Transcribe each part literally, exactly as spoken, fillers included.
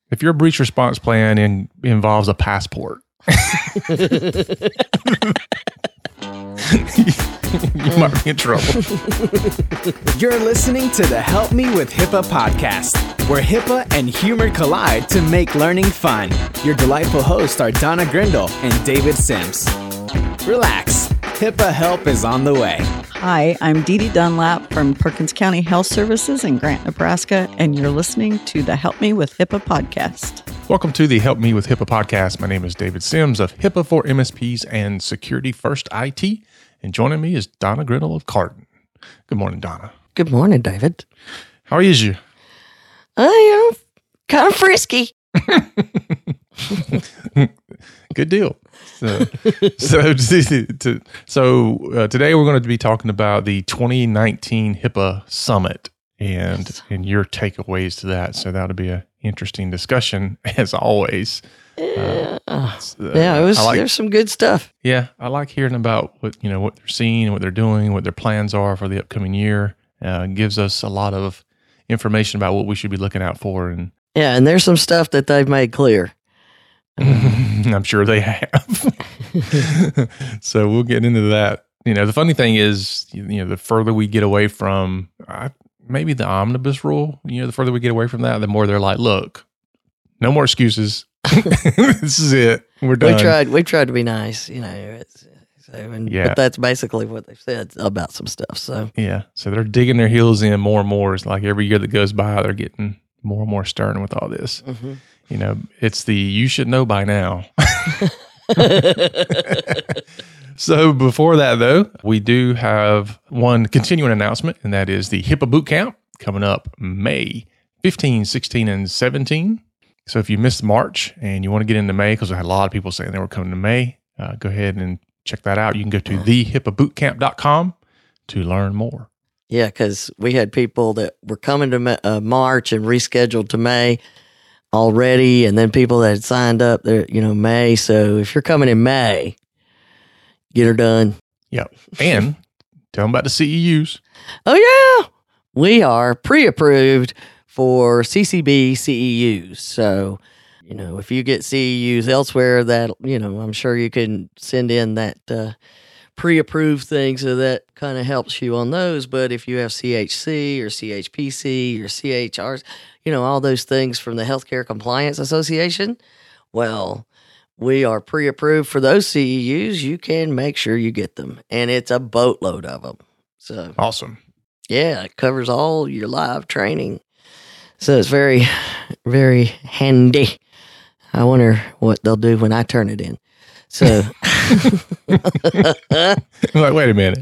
If your breach response plan in, involves a passport, you might be in trouble. You're listening to the Help Me with HIPAA podcast, where HIPAA and humor collide to make learning fun. Your delightful hosts are Donna Grindle and David Sims. Relax, HIPAA help is on the way. Hi, I'm Dee Dee Dunlap from Perkins County Health Services in Grant, Nebraska, and you're listening to the Help Me with HIPAA podcast. Welcome to the Help Me with HIPAA podcast. My name is David Sims of HIPAA for M S Ps and Security First I T, and joining me is Donna Grindle of Carton. Good morning, Donna. Good morning, David. How is you? I am kind of frisky. Good deal. So, so, to, so uh, today we're going to be talking about the twenty nineteen HIPAA Summit and yes. and your takeaways to that. So that'll be an interesting discussion as always. Yeah, uh, uh, yeah. It was. Like, there's some good stuff. Yeah, I like hearing about what you know, what they're seeing, what they're doing, what their plans are for the upcoming year. Uh, it gives us a lot of information about what we should be looking out for. And yeah, and there's some stuff that they've made clear. I'm sure they have. So we'll get into that. You know, the funny thing is, you know, the further we get away from uh, maybe the omnibus rule, you know, the further we get away from that, the more they're like, look, no more excuses. This is it. We're done. We tried. We tried to be nice, you know. It's, so, and, yeah. But that's basically what they've said about some stuff. So yeah. So they're digging their heels in more and more. It's like every year that goes by, they're getting more and more stern with all this. Mm-hmm. You know, it's the you should know by now. So before that, though, we do have one continuing announcement, and that is the HIPAA Boot Camp coming up May fifteenth, sixteenth, and seventeenth. So if you missed March and you want to get into May, because I had a lot of people saying they were coming to May, uh, go ahead and check that out. You can go to the hipaa boot camp dot com to learn more. Yeah, because we had people that were coming to uh, March and rescheduled to May already, and then people that had signed up there, you know, May. So if you're coming in May, get her done. Yep. And tell them about the C E Us. Oh, yeah. We are pre-approved for C C B C E Us. So, you know, if you get C E Us elsewhere, that, you know, I'm sure you can send in that uh, pre-approved thing, so that kind of helps you on those. But if you have C H C or C H P C or C H Rs, you know, all those things from the Healthcare Compliance Association, well, we are pre-approved for those C E Us. You can make sure you get them, and it's a boatload of them. So awesome. Yeah, it covers all your live training. So it's very, very handy. I wonder what they'll do when I turn it in. So, I'm like, wait a minute.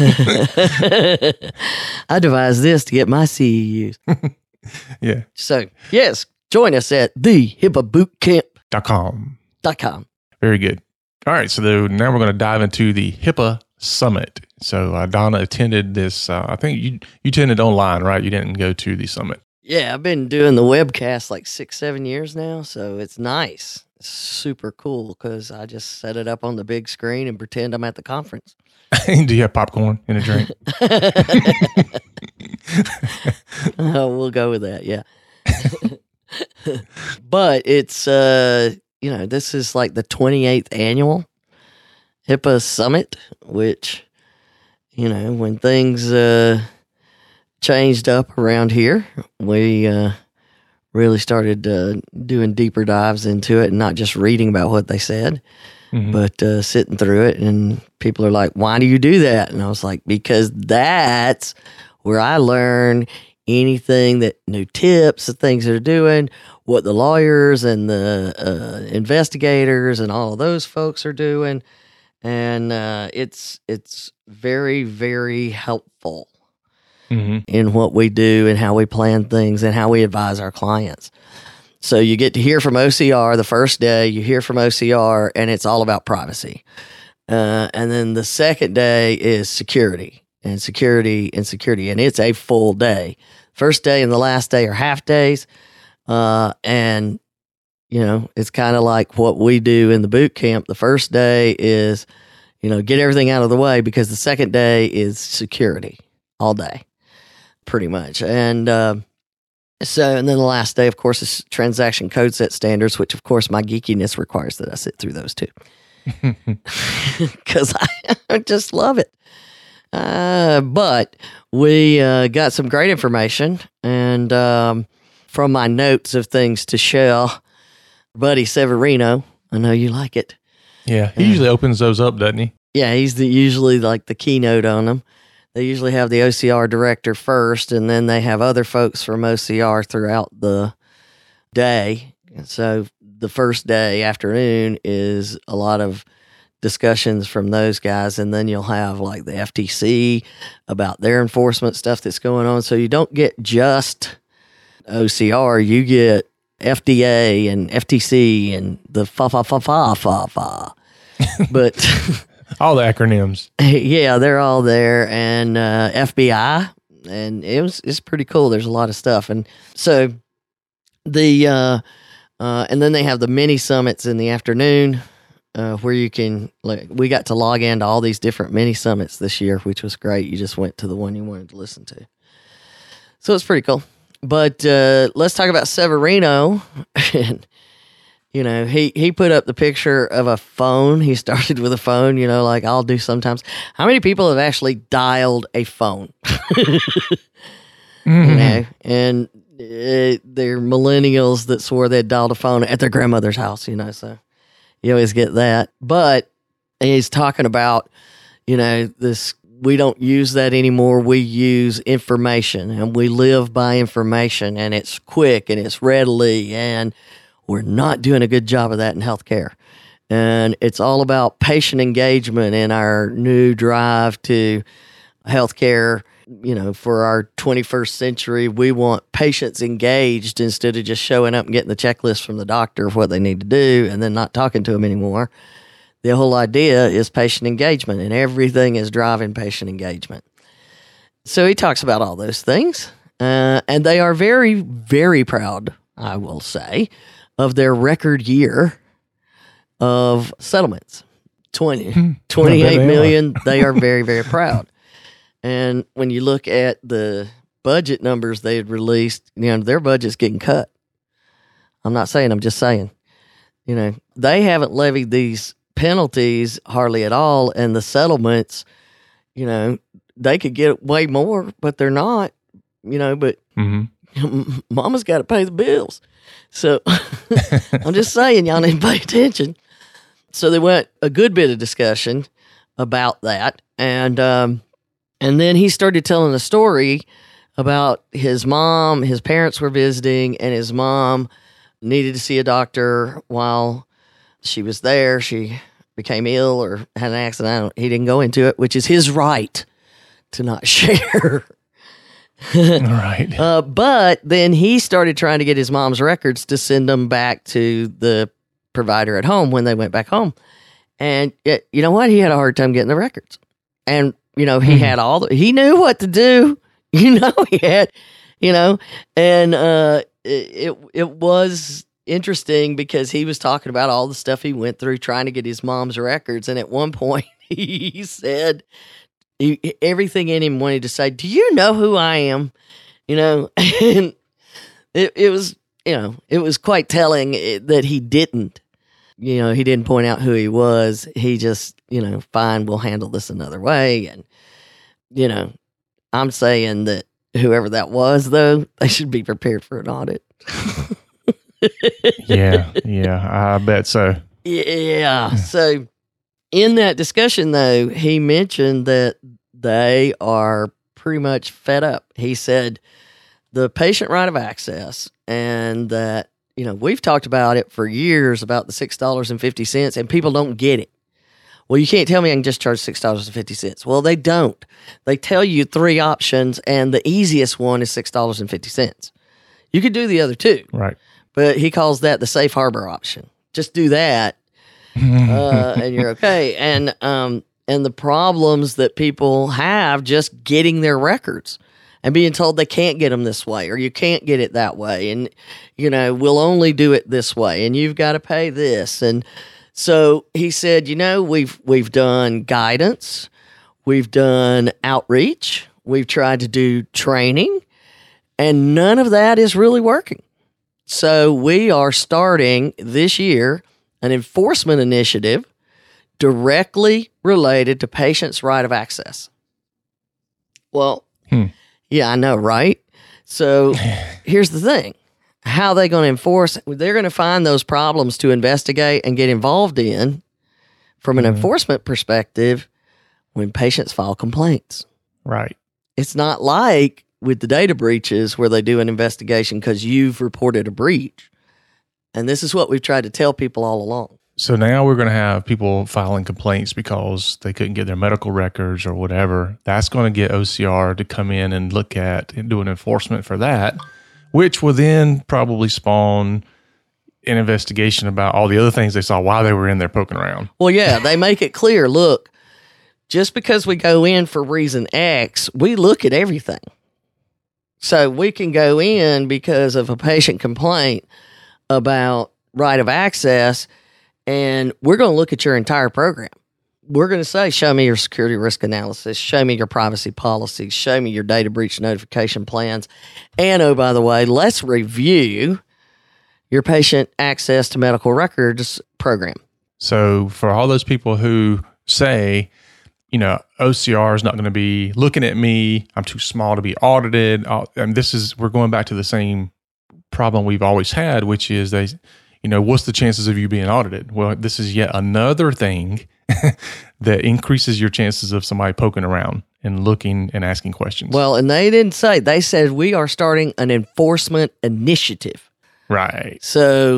I devised this to get my C E Us. Yeah. So, yes, join us at the hipaa boot camp dot com. Dot com. Very good. All right. So the, now we're going to dive into the HIPAA Summit. So uh, Donna attended this. Uh, I think you you attended online, right? You didn't go to the summit. Yeah, I've been doing the webcast like six, seven years now. So it's nice. It's super cool because I just set it up on the big screen and pretend I'm at the conference. Do you have popcorn and a drink? uh, we'll go with that, yeah. But it's, uh, you know, this is like the twenty-eighth annual HIPAA Summit, which, you know, when things uh, changed up around here, we uh, really started uh, doing deeper dives into it and not just reading about what they said. Mm-hmm. But uh, sitting through it, and people are like, why do you do that? And I was like, because that's where I learn anything that new tips, the things they're doing, what the lawyers and the uh, investigators and all of those folks are doing. And uh, it's it's very, very helpful mm-hmm. in what we do and how we plan things and how we advise our clients. So you get to hear from O C R the first day, you hear from O C R, and it's all about privacy. Uh, and then the second day is security and security and security. And it's a full day. First day and the last day are half days. Uh, and, you know, it's kind of like what we do in the boot camp. The first day is, you know, get everything out of the way, because the second day is security all day, pretty much. And, uh, So, and then the last day, of course, is transaction code set standards, which, of course, my geekiness requires that I sit through those too. Because I, I just love it. Uh, but we uh, got some great information. And um, from my notes of things to share, Buddy Severino, I know you like it. Yeah, he usually opens those up, doesn't he? Yeah, he's the, usually like the keynote on them. They usually have the O C R director first, and then they have other folks from O C R throughout the day. And so the first day, afternoon, is a lot of discussions from those guys, and then you'll have like the F T C about their enforcement stuff that's going on. So you don't get just O C R, you get F D A and F T C and the fa fa fa fa fa fa. But all the acronyms. Yeah, they're all there, and uh, F B I, and it was it's pretty cool. There's a lot of stuff, and so the uh, uh, and then they have the mini summits in the afternoon, uh, where you can like we got to log into all these different mini summits this year, which was great. You just went to the one you wanted to listen to, so it's pretty cool. But uh, let's talk about Severino. And you know, he, he put up the picture of a phone. He started with a phone, you know, like I'll do sometimes. How many people have actually dialed a phone? mm-hmm. You know, and uh, they're millennials that swore they'd dialed a phone at their grandmother's house, you know, so you always get that. But he's talking about, you know, this, we don't use that anymore. We use information, and we live by information, and it's quick and it's readily, and we're not doing a good job of that in healthcare. And it's all about patient engagement in our new drive to healthcare. You know, for our twenty-first century, we want patients engaged instead of just showing up and getting the checklist from the doctor of what they need to do and then not talking to them anymore. The whole idea is patient engagement, and everything is driving patient engagement. So he talks about all those things, uh, and they are very, very proud, I will say, of their record year of settlements. twenty, twenty-eight million, they are very, very proud. And when you look at the budget numbers they had released, you know, their budget's getting cut. I'm not saying, I'm just saying. You know, they haven't levied these penalties hardly at all, and the settlements, you know, they could get way more, but they're not, you know, but mm-hmm. Mama's got to pay the bills. So I'm just saying, y'all need to pay attention. So they went a good bit of discussion about that. And, um, and then he started telling a story about his mom. His parents were visiting, and his mom needed to see a doctor while she was there. She became ill or had an accident. I don't, he didn't go into it, which is his right to not share. All right. Uh, but then he started trying to get his mom's records to send them back to the provider at home when they went back home. And it, you know what? He had a hard time getting the records. And, you know, he mm-hmm. had all the, he knew what to do. You know, he had, you know, and uh, it, it, it was interesting because he was talking about all the stuff he went through trying to get his mom's records. And at one point he said, He, everything in him wanted to say, do you know who I am? You know, and it, it was, you know, it was quite telling that he didn't, you know, he didn't point out who he was. He just, you know, fine, we'll handle this another way. And, you know, I'm saying that whoever that was, though, they should be prepared for an audit. yeah, yeah, I bet so. Yeah. So in that discussion, though, he mentioned that they are pretty much fed up. He said the patient right of access, and that, you know, we've talked about it for years about the six dollars and fifty cents, and people don't get it. Well, you can't tell me I can just charge six dollars and fifty cents. Well, they don't. They tell you three options, and the easiest one is six dollars and fifty cents. You could do the other two. Right. But he calls that the safe harbor option. Just do that, uh, and you're okay. And um, and the problems that people have just getting their records and being told they can't get them this way, or you can't get it that way, and, you know, we'll only do it this way, and you've got to pay this. And so he said, you know, we've we've done guidance, we've done outreach, we've tried to do training, And none of that is really working. So we are starting this year an enforcement initiative directly related to patients' right of access. Well, Hmm. yeah, I know, right? So here's the thing. How are they going to enforce? They're going to find those problems to investigate and get involved in from an Mhm. enforcement perspective when patients file complaints. Right. It's not like with the data breaches where they do an investigation because you've reported a breach. And this is what we've tried to tell people all along. So now we're going to have people filing complaints because they couldn't get their medical records or whatever. That's going to get O C R to come in and look at and do an enforcement for that, which will then probably spawn an investigation about all the other things they saw while they were in there poking around. Well, yeah, they make it clear, look, just because we go in for reason X, we look at everything. So we can go in because of a patient complaint about right of access, and we're going to look at your entire program. We're going to say, show me your security risk analysis, show me your privacy policies, show me your data breach notification plans. And oh, by the way, let's review your patient access to medical records program. So for all those people who say, you know, O C R is not going to be looking at me, I'm too small to be audited. uh, And this is, we're going back to the same problem we've always had, which is they, you know, what's the chances of you being audited? Well, this is yet another thing that increases your chances of somebody poking around and looking and asking questions. Well, and they didn't say, they said we are starting an enforcement initiative. Right. So,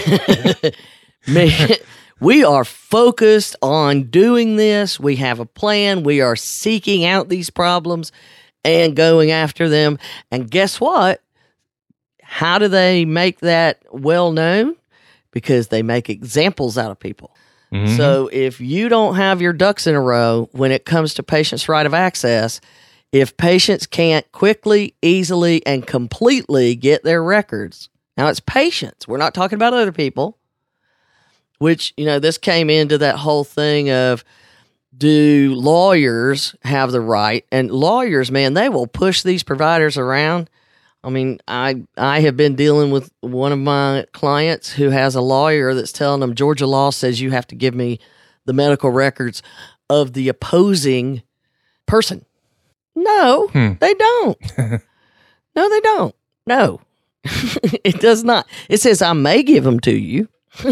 man, we are focused on doing this. We have a plan. We are seeking out these problems and going after them. And guess what? How do they make that well known? Because they make examples out of people. Mhm. So if you don't have your ducks in a row when it comes to patients' right of access, if patients can't quickly, easily, and completely get their records, now it's patients. We're not talking about other people, which, you know, this came into that whole thing of, do lawyers have the right? And lawyers, man, they will push these providers around. I mean, I I have been dealing with one of my clients who has a lawyer that's telling them Georgia law says you have to give me the medical records of the opposing person. No, Hmm. they don't. No, they don't. No, it does not. It says I may give them to you,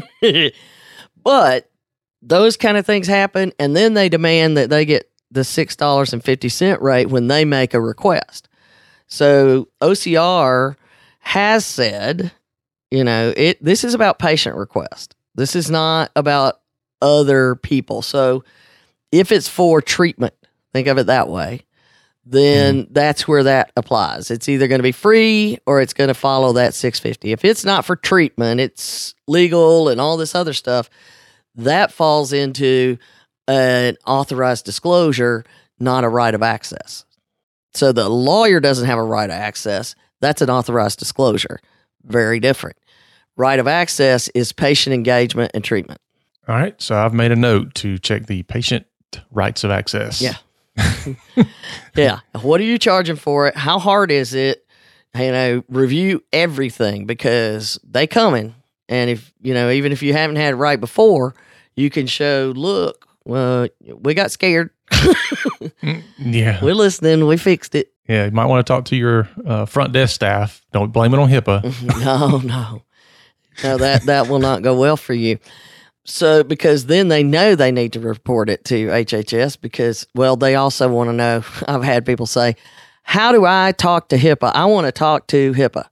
but those kind of things happen, and then they demand that they get the six dollars and fifty cents rate when they make a request. So O C R has said, you know, it. This is about patient request. This is not about other people. So if it's for treatment, think of it that way, then mm-hmm. that's where that applies. It's either going to be free or it's going to follow that six fifty. If it's not for treatment, it's legal and all this other stuff, that falls into an authorized disclosure, not a right of access. So the lawyer doesn't have a right of access. That's an authorized disclosure. Very different. Right of access is patient engagement and treatment. All right. So I've made a note to check the patient rights of access. Yeah. Yeah. What are you charging for it? How hard is it? You know, review everything because they coming. And if, you know, even if you haven't had it right before, you can show, look, well, we got scared. Yeah. We're listening. We fixed it. Yeah. You might want to talk to your uh, front desk staff. Don't blame it on HIPAA. No, no. No, that, that will not go well for you. So, because then they know they need to report it to H H S because, well, they also want to know. I've had people say, how do I talk to HIPAA? I want to talk to HIPAA.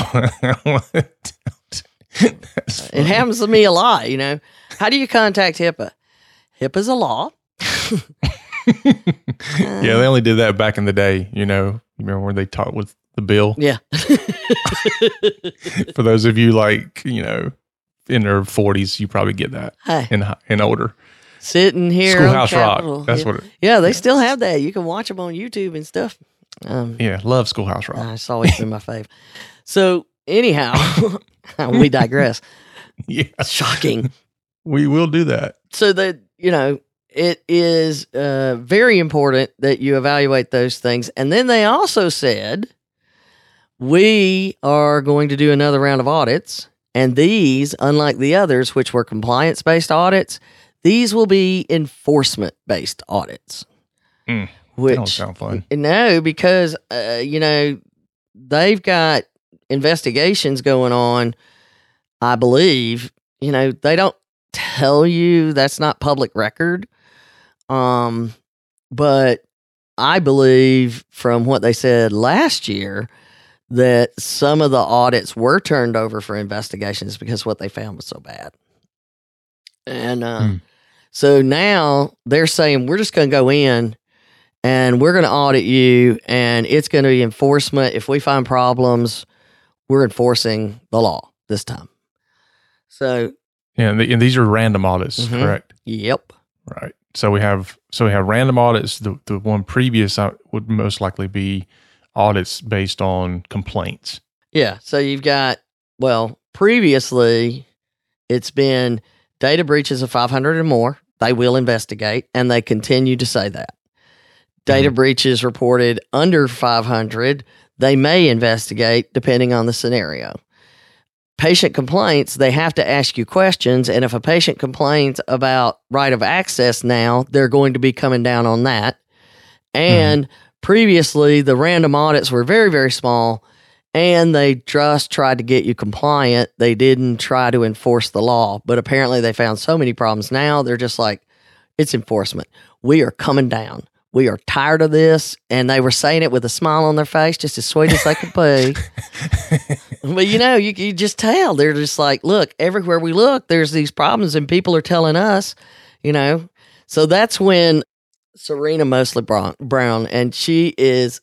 It happens to me a lot, you know. How do you contact HIPAA? HIPAA's a law. Yeah, they only did that back in the day, you know. You remember when they talked with the bill? Yeah. For those of you like, you know, in their forties, you probably get that Hey. and and older. Sitting here Schoolhouse on Rock. Capitol. That's yeah. what it Yeah, they still have that. You can watch them on YouTube and stuff. Um, Yeah, love Schoolhouse Rock. uh, it's always been my fave. So, anyhow, we digress. Yeah. Shocking. We will do that. So that, you know, it is uh, very important that you evaluate those things. And then they also said, we are going to do another round of audits. And these, unlike the others, which were compliance-based audits, these will be enforcement-based audits. Mm, which, that don't sound fun. No, because, uh, you know, they've got investigations going on, I believe. You know, they don't tell you, that's not public record. Um, but I believe from what they said last year that some of the audits were turned over for investigations because what they found was so bad. And uh, hmm. so now they're saying, we're just going to go in and we're going to audit you, and it's going to be enforcement. If we find problems, we're enforcing the law this time. So yeah, and, the, and these are random audits, mm-hmm. correct? Yep. Right. So we have so we have random audits. The the one previous would most likely be audits based on complaints. Yeah. So you've got, well, previously it's been data breaches of five hundred or more. They will investigate, and they continue to say that. Data mm-hmm. breaches reported under five hundred, they may investigate depending on the scenario. Patient complaints, they have to ask you questions, and if a patient complains about right of access now, they're going to be coming down on that. And mm-hmm. previously, the random audits were very, very small, and they just tried to get you compliant. They didn't try to enforce the law, but apparently they found so many problems now, they're just like, it's enforcement. We are coming down. We are tired of this. And they were saying it with a smile on their face, just as sweet as they could be. But, you know, you, you just tell. They're just like, look, everywhere we look, there's these problems, and people are telling us, you know. So that's when Serena Mosley Brown, and she is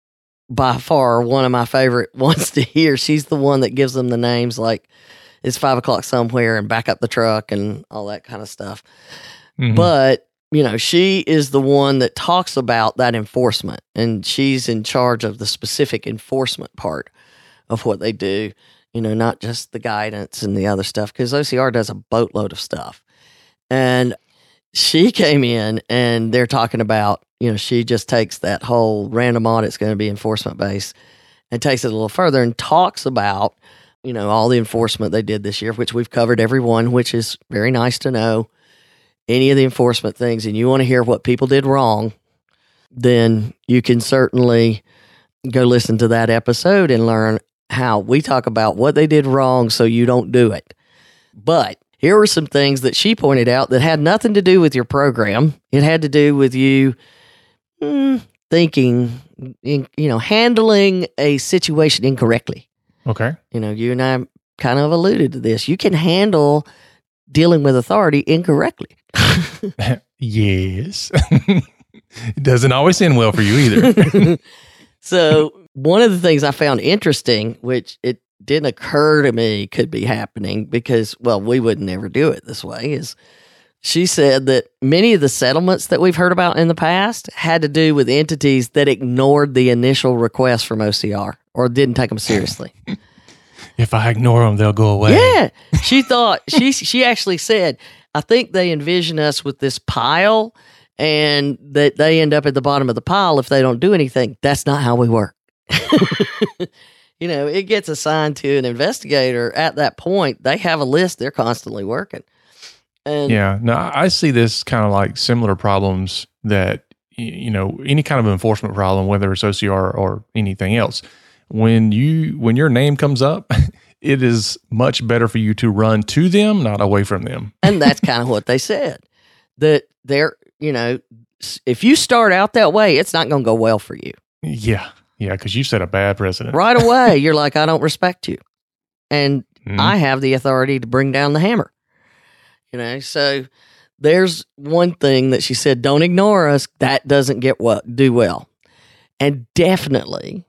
by far one of my favorite ones to hear. She's the one that gives them the names, like it's five o'clock somewhere and back up the truck and all that kind of stuff. Mm-hmm. But, you know, she is the one that talks about that enforcement, and she's in charge of the specific enforcement part of what they do, you know, not just the guidance and the other stuff, because O C R does a boatload of stuff. And she came in and they're talking about, you know, she just takes that whole random audit's going to be enforcement based and takes it a little further and talks about, you know, all the enforcement they did this year, which we've covered every one, which is very nice to know. Any of the enforcement things, and you want to hear what people did wrong, then you can certainly go listen to that episode and learn how we talk about what they did wrong so you don't do it. But here were some things that she pointed out that had nothing to do with your program. It had to do with you mm, thinking, in, you know, handling a situation incorrectly. Okay. You know, you and I kind of alluded to this. You can handle dealing with authority incorrectly. Yes. It doesn't always end well for you either. So one of the things I found interesting, which it didn't occur to me could be happening because, well, we would never do it this way, is she said that many of the settlements that we've heard about in the past had to do with entities that ignored the initial request from O C R or didn't take them seriously. If I ignore them, they'll go away. Yeah. She thought, she she actually said, I think they envision us with this pile and that they end up at the bottom of the pile if they don't do anything. That's not how we work. You know, it gets assigned to an investigator at that point. They have a list they're constantly working. And yeah. Now, I see this kind of like similar problems that, you know, any kind of enforcement problem, whether it's O C R or anything else, when you when your name comes up, it is much better for you to run to them, not away from them. And that's kind of what they said. That they're, you know, if you start out that way, it's not going to go well for you. Yeah. Yeah, because you set a bad precedent. Right away, you're like, I don't respect you. And mm. I have the authority to bring down the hammer. You know, so there's one thing that she said, don't ignore us. That doesn't get what do well. And definitely,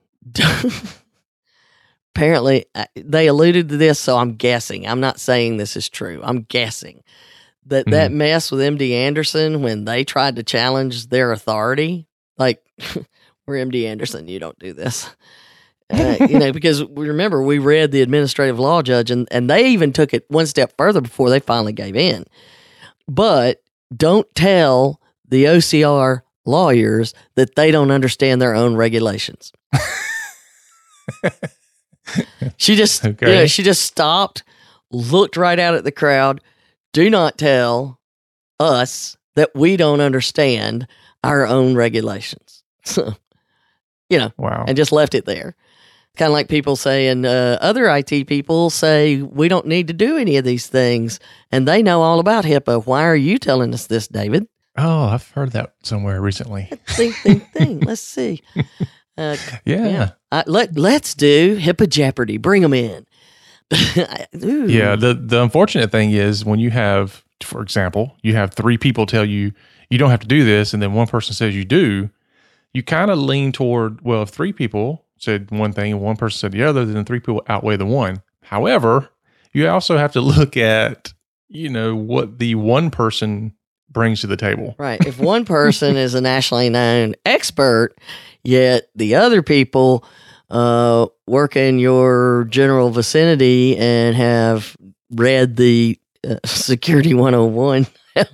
apparently, they alluded to this, so I'm guessing. I'm not saying this is true. I'm guessing that mm. that mess with M D Anderson when they tried to challenge their authority, like, we're M D Anderson, you don't do this. Uh, you know, because we remember we read the administrative law judge, and, and they even took it one step further before they finally gave in. But don't tell the O C R lawyers that they don't understand their own regulations. She just, Okay. you know, she just stopped, looked right out at the crowd. Do not tell us that we don't understand our own regulations. So, you know, Wow. and just left it there. Kind of like people saying, uh, other I T people say we don't need to do any of these things, and they know all about HIPAA. Why are you telling us this, David? Oh, I've heard that somewhere recently. Thing, thing, thing. Let's see. Uh, Yeah. yeah. Uh, let, let's do HIPAA Jeopardy. Bring them in. Ooh. Yeah. The, the unfortunate thing is when you have, for example, you have three people tell you, you don't have to do this, and then one person says you do, you kind of lean toward, well, if three people said one thing and one person said the other, then three people outweigh the one. However, you also have to look at, you know, what the one person brings to the table. Right. If one person is a nationally known expert, yet the other people uh, work in your general vicinity and have read the uh, Security one oh one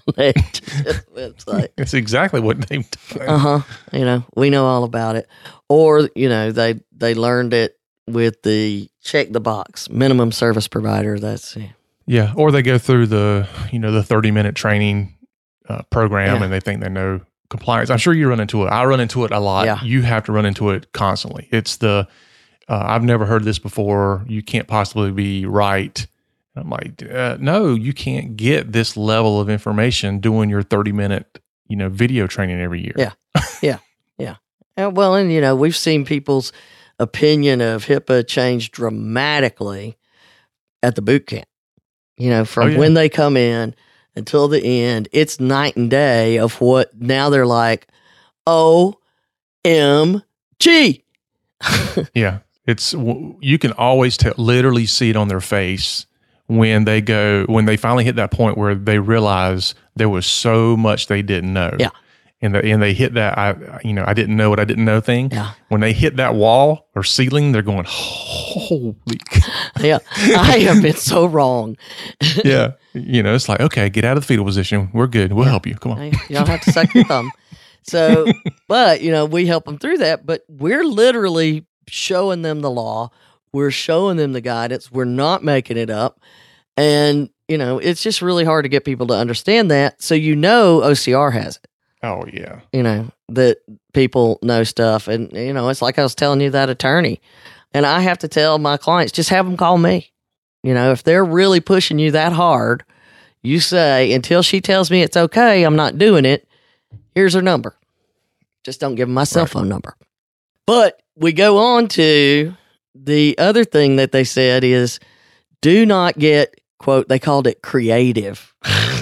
website. That's exactly what they've done. Uh huh. You know, we know all about it. Or, you know, they they learned it with the check the box minimum service provider. That's yeah. Yeah. Or they go through the, you know, the thirty minute training uh, program Yeah. and they think they know compliance. I'm sure you run into it. I run into it a lot. Yeah. You have to run into it constantly. It's the, uh, I've never heard this before. You can't possibly be right. I'm like, uh, no, you can't get this level of information doing your thirty minute, you know, video training every year. Yeah. Yeah. Yeah. And, well, and, you know, we've seen people's opinion of HIPAA change dramatically at the boot camp. You know, from Oh, yeah. when they come in until the end, it's night and day of what now they're like, O M G. Yeah. It's, w- you can always tell, literally see it on their face when they go, when they finally hit that point where they realize there was so much they didn't know. Yeah. And, the, and they hit that, I, you know, I didn't know what I didn't know thing. Yeah. When they hit that wall or ceiling, they're going, holy. Yeah. I have been so wrong. Yeah. You know, it's like, okay, get out of the fetal position. We're good. We'll help you. Come on. You don't have to suck your thumb. So, but, you know, we help them through that, but we're literally showing them the law. We're showing them the guidance. We're not making it up. And, you know, it's just really hard to get people to understand that. So, you know, O C R has it, Oh, yeah. you know, that people know stuff. And, you know, it's like I was telling you that attorney. And I have to tell my clients, just have them call me. You know, if they're really pushing you that hard, you say, until she tells me it's okay, I'm not doing it. Here's her number. Just don't give them my cell Right. phone number. But we go on to the other thing that they said is do not get, quote, they called it creative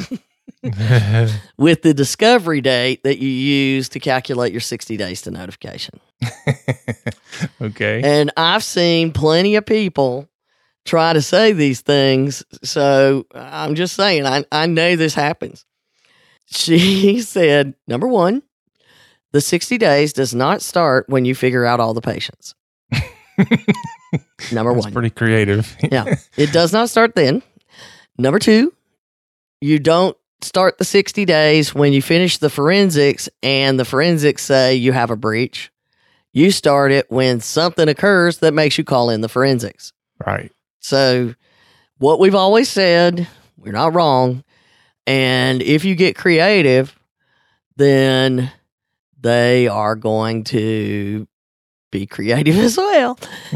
with the discovery date that you use to calculate your sixty days to notification. Okay. And I've seen plenty of people try to say these things. So I'm just saying, I, I know this happens. She said, number one, the sixty days does not start when you figure out all the patients. Number That's one. pretty creative. Yeah. It does not start then. Number two, you don't start the sixty days when you finish the forensics and the forensics say you have a breach. You start it when something occurs that makes you call in the forensics. Right. So, what we've always said, we're not wrong. And if you get creative, then they are going to be creative as well,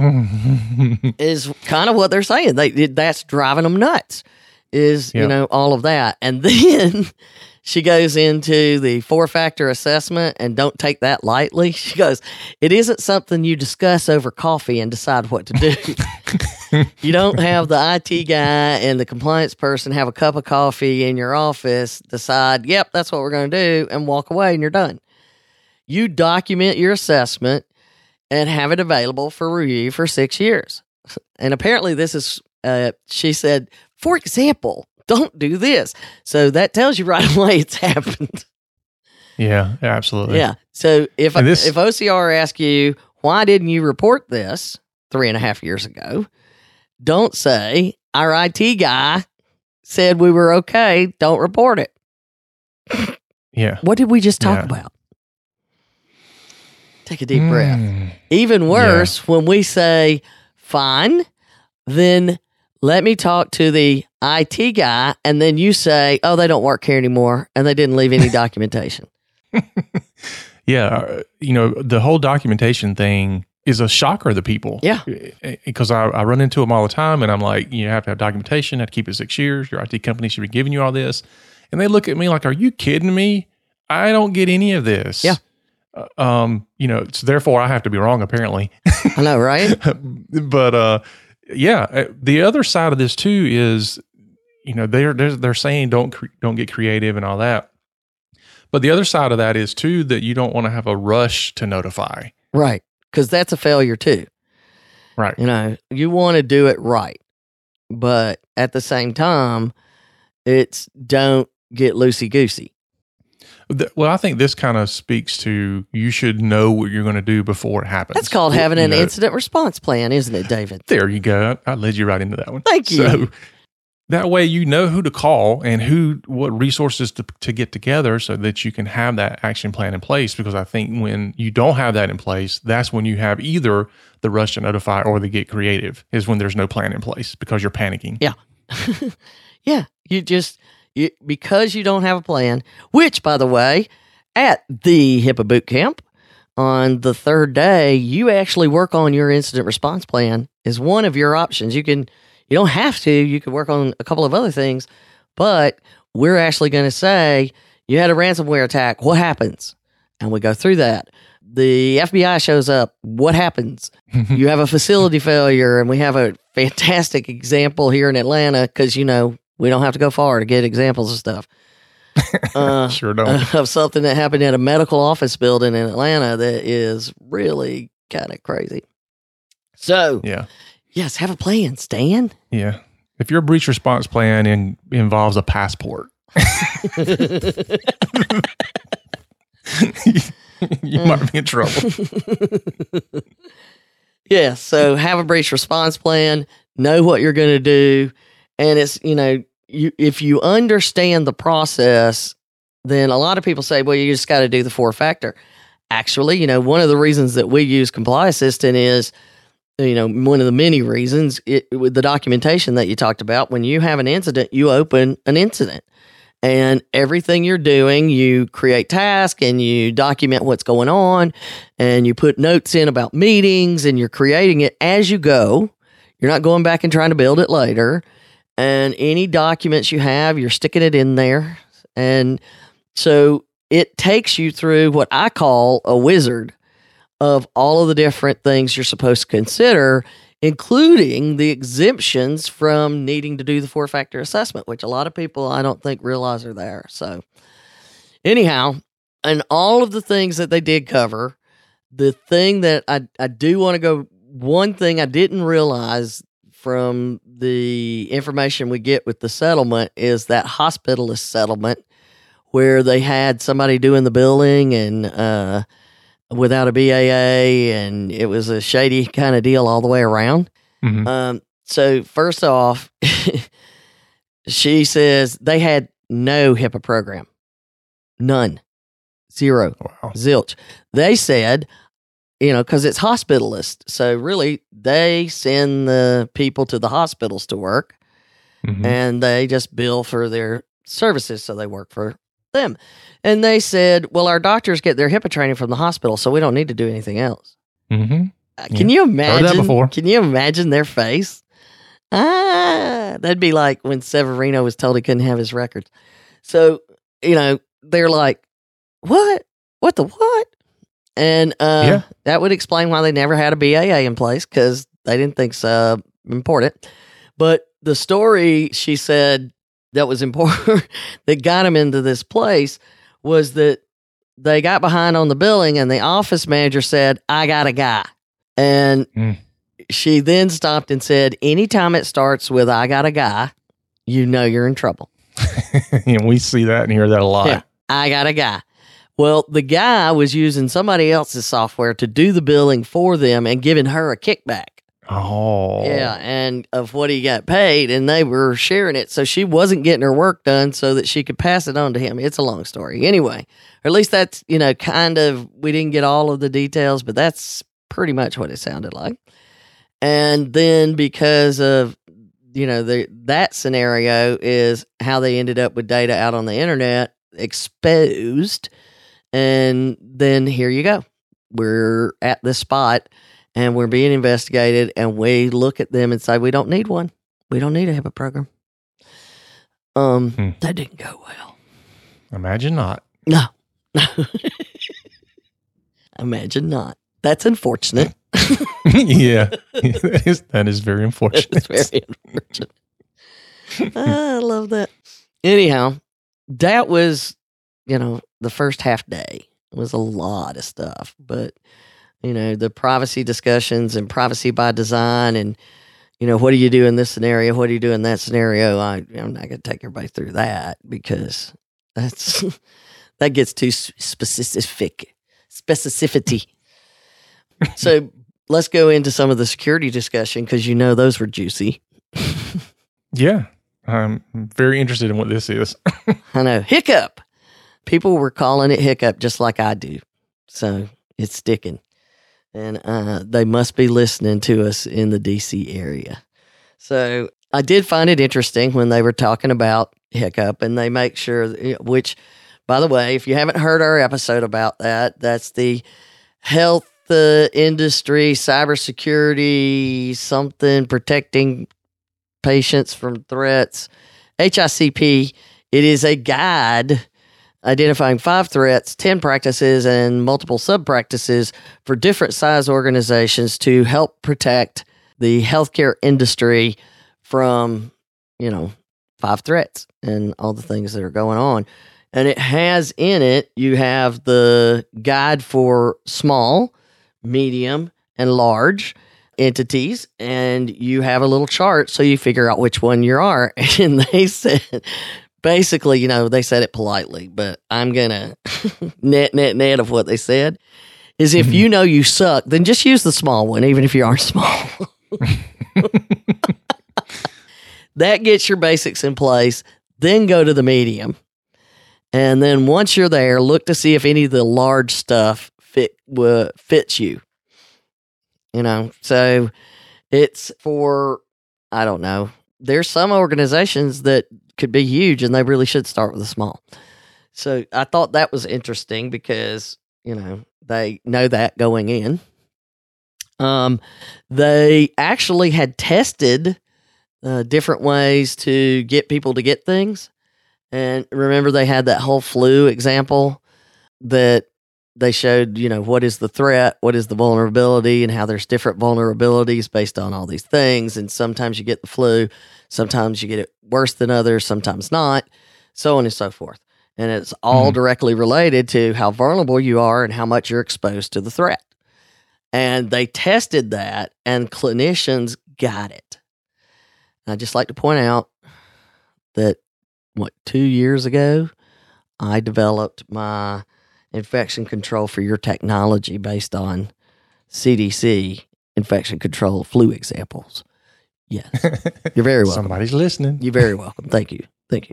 is kind of what they're saying. They That's driving them nuts, is, you Yep. know, all of that. And then she goes into the four-factor assessment, and don't take that lightly. She goes, it isn't something you discuss over coffee and decide what to do. You don't have the I T guy and the compliance person have a cup of coffee in your office, decide, yep, that's what we're going to do, and walk away, and you're done. You document your assessment and have it available for review for six years. And apparently this is, uh, she said, for example, don't do this. So that tells you right away it's happened. Yeah, absolutely. Yeah. So if And this- if O C R asks you, why didn't you report this three and a half years ago? Don't say, our I T guy said we were okay. Don't report it. Yeah. What did we just talk Yeah. about? Take a deep breath. Mm. Even worse, when we say fine. Then let me talk to the I T guy, and then you say, oh, they don't work here anymore, and they didn't leave any documentation. Yeah, uh, you know, the whole documentation thing is a shocker to people. Yeah. Because I, I run into them all the time, and I'm like, you have to have documentation, have to keep it six years. Your I T company should be giving you all this. And they look at me like, are you kidding me? I don't get any of this. Yeah. Uh, um, you know, so therefore I have to be wrong, apparently. I know, right? But uh, yeah, the other side of this too is, you know, they're they're, they're saying don't cre- don't get creative and all that. But the other side of that is too that you don't want to have a rush to notify. Right. Because that's a failure too. Right. You know, you want to do it right. But at the same time, it's don't get loosey-goosey. Well, I think this kind of speaks to you should know what you're going to do before it happens. That's called having you an know, incident response plan, isn't it, David? There you go. I, I led you right into that one. Thank you. So that way you know who to call and who, what resources to, to get together so that you can have that action plan in place. Because I think when you don't have that in place, that's when you have either the rush to notify or the get creative is when there's no plan in place because you're panicking. Yeah. Yeah. You just, you, because you don't have a plan, which, by the way, at the HIPAA boot camp on the third day, you actually work on your incident response plan is one of your options. You can, you don't have to, you can work on a couple of other things, but we're actually going to say you had a ransomware attack. What happens? And we go through that. The F B I shows up. What happens? You have a facility failure, and we have a fantastic example here in Atlanta because, you know, we don't have to go far to get examples of stuff. Uh, Sure don't. Of something that happened at a medical office building in Atlanta that is really kind of crazy. So, Yeah. yes, have a plan, Stan. Yeah. If your breach response plan in, involves a passport, you might be in trouble. Yeah, so have a breach response plan, know what you're going to do, and it's, you know, you if you understand the process, then a lot of people say, well, you just got to do the four-factor. Actually, you know, one of the reasons that we use Comply Assistant is, you know, one of the many reasons, it, with the documentation that you talked about, when you have an incident, you open an incident. And everything you're doing, you create tasks and you document what's going on and you put notes in about meetings and you're creating it as you go. You're not going back and trying to build it later. And any documents you have, you're sticking it in there. And so it takes you through what I call a wizard of all of the different things you're supposed to consider, including the exemptions from needing to do the four-factor assessment, which a lot of people I don't think realize are there. So anyhow, and all of the things that they did cover, the thing that I, I do want to go, one thing I didn't realize from the information we get with the settlement is that hospitalist settlement where they had somebody doing the billing and uh, without a B A A, and it was a shady kind of deal all the way around. Mm-hmm. Um, so first off, she says they had no HIPAA program. None. Zero. Wow. Zilch. They said, you know, because it's hospitalist. So really, they send the people to the hospitals to work, Mm-hmm. and they just bill for their services. So they work for them. And they said, well, our doctors get their HIPAA training from the hospital, so we don't need to do anything else. Mm-hmm. Uh, Can Yeah. you Heard imagine? that before. Can you imagine their face? Ah, that'd be like when Severino was told he couldn't have his records. So, you know, they're like, what? What the what? And uh, Yeah. that would explain why they never had a B A A in place, because they didn't think so important. But the story, she said, that was important, that got them into this place was that they got behind on the billing and the office manager said, I got a guy. And Mm. she then stopped and said, anytime it starts with I got a guy, you know you're in trouble. And we see that and hear that a lot. Yeah, I got a guy. Well, the guy was using somebody else's software to do the billing for them and giving her a kickback. Oh. Yeah, and of what he got paid, and they were sharing it, so she wasn't getting her work done so that she could pass it on to him. It's a long story. Anyway, or at least that's, you know, kind of, we didn't get all of the details, but that's pretty much what it sounded like. And then because of, you know, the, that scenario is how they ended up with data out on the internet exposed. And then here you go. We're at this spot and we're being investigated, and we look at them and say, we don't need one. We don't need a HIPAA program. Um, hmm. That didn't go well. Imagine not. No. Imagine not. That's unfortunate. Yeah. That is, that is very unfortunate. It's very unfortunate. I love that. Anyhow, that was, you know, the first half day. It was a lot of stuff, but, you know, the privacy discussions and privacy by design and, you know, what do you do in this scenario? What do you do in that scenario? I, I'm not going to take everybody through that because that's that gets too specific, specificity. So let's go into some of the security discussion because, you know, those were juicy. Yeah. I'm very interested in what this is. I know. Hiccup. People were calling it hiccup just like I do. So it's sticking. And uh, they must be listening to us in the D C area. So I did find it interesting when they were talking about hiccup, and they make sure, which, by the way, if you haven't heard our episode about that, that's the health uh, industry, cybersecurity, something protecting patients from threats, H I C P. It is a guide identifying five threats, ten practices, and multiple sub-practices for different size organizations to help protect the healthcare industry from, you know, five threats and all the things that are going on. And it has in it, you have the guide for small, medium, and large entities, and you have a little chart so you figure out which one you are. And they said... Basically, you know, they said it politely, but I'm going to net, net, net of what they said is if you know you suck, then just use the small one, even if you aren't small. That gets your basics in place. Then go to the medium. And then once you're there, look to see if any of the large stuff fit uh, fits you. You know, so it's for, I don't know. There's some organizations that could be huge and they really should start with a small. So I thought that was interesting because, you know, they know that going in. Um, they actually had tested uh, different ways to get people to get things. And remember they had that whole flu example that they showed, you know, what is the threat, what is the vulnerability, and how there's different vulnerabilities based on all these things. And sometimes you get the flu, sometimes you get it worse than others, sometimes not, so on and so forth. And it's all mm-hmm. directly related to how vulnerable you are and how much you're exposed to the threat. And they tested that, and clinicians got it. I'd just like to point out that, what, two years ago, I developed my infection control for your technology based on C D C infection control flu examples. Yes. You're very welcome. Somebody's listening. You're very welcome. Thank you. Thank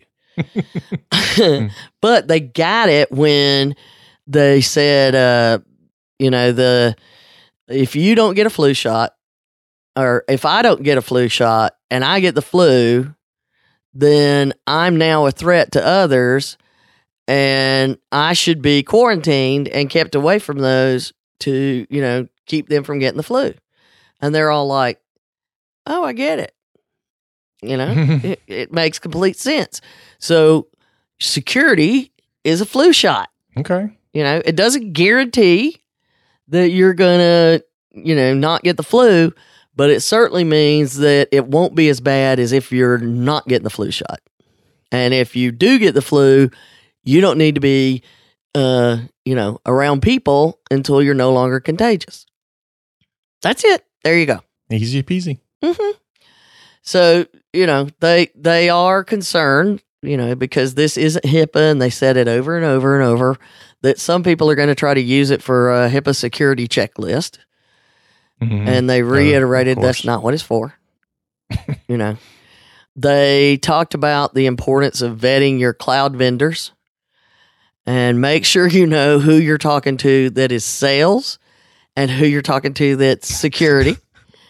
you. But they got it when they said, uh, you know, the if you don't get a flu shot, or if I don't get a flu shot and I get the flu, then I'm now a threat to others. And I should be quarantined and kept away from those to, you know, keep them from getting the flu. And they're all like, oh, I get it. You know, it, it makes complete sense. So security is a flu shot. Okay. You know, it doesn't guarantee that you're going to, you know, not get the flu, but it certainly means that it won't be as bad as if you're not getting the flu shot. And if you do get the flu, you don't need to be, uh, you know, around people until you're no longer contagious. That's it. There you go. Easy peasy. Mm-hmm. So, you know, they they are concerned, you know, because this isn't HIPAA, and they said it over and over and over, that some people are going to try to use it for a HIPAA security checklist. Mm-hmm. And they reiterated uh, that's not what it's for. You know, they talked about the importance of vetting your cloud vendors. And make sure you know who you're talking to that is sales and who you're talking to that's security.